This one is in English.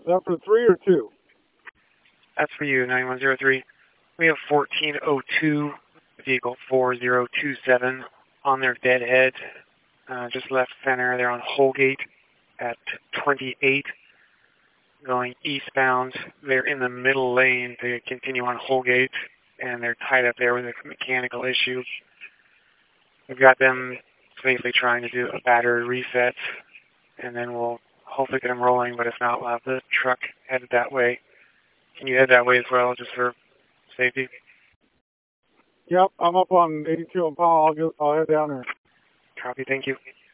Is that for 3 or 2? That's for you, 9103. We have 1402, vehicle 4027 on their deadhead. Just left center. They're on Holgate at 28, going eastbound. They're in the middle lane to continue on Holgate, and they're tied up there with a mechanical issue. We've got them safely trying to do a battery reset, and then we'll hopefully get them rolling, but if not, we'll have the truck headed that way. Can you head that way as well, just for safety? Yep, I'm up on 82 and Powell. I'll head down there. Copy, thank you.